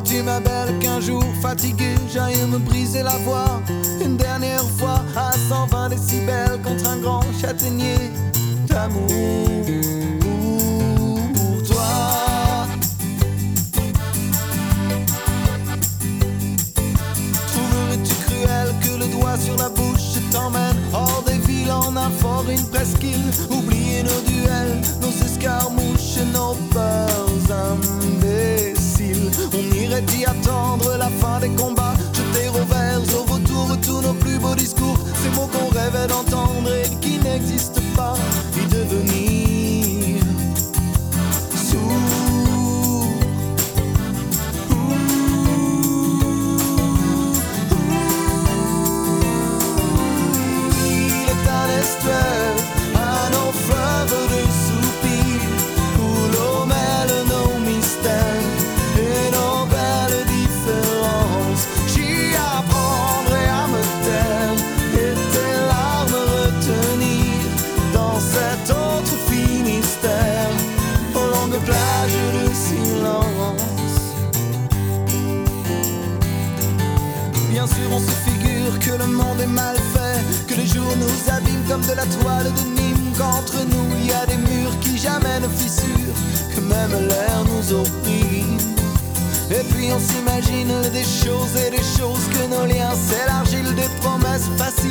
Crois-tu ma belle qu'un jour fatigué j'aille me briser la voix une dernière fois à 120 décibels contre un grand châtaignier d'amour pour toi? Trouverais-tu cruel que le doigt sur la bouche t'emmène hors des villes en un fort, une presqu'île? Oublier nos duels, nos escarmouches, nos peurs imbéciles. On irait y attendre la fin des combats, jeter au vert, au vautour tous nos plus beaux discours, ces mots qu'on rêvait d'entendre et qui n'existent pas, y devenir sourd. Il est un estuaire à nos fleuves de soupirs où l'eau mêle nos mystères et nos belles différences. J'y apprendrai à me taire et tes larmes retenir dans cet autre Finistère aux longues plages de silence. Bien sûr on se figure que le monde est mal fait, que les jours nous abîment comme de la toile de Nîmes, qu'entre nous il y a des murs qui jamais ne fissurent, que même l'air nous opprime. Et puis on s'imagine des choses et des choses, que nos liens c'est l'argile des promesses faciles